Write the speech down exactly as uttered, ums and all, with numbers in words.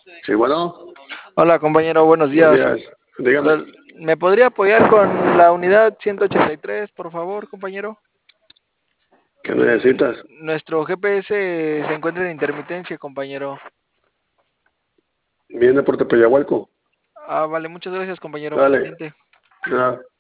Sí, bueno, Hola compañero, buenos buenos días. días. Dígame, Hola, ¿me podría apoyar con la unidad ciento ochenta y tres, por favor, compañero? ¿qué N- necesitas? Nuestro G P S se encuentra en intermitencia, compañero. Viene por Tepeyahualco. Ah, vale, muchas gracias, compañero, Dale. pendiente. Nada.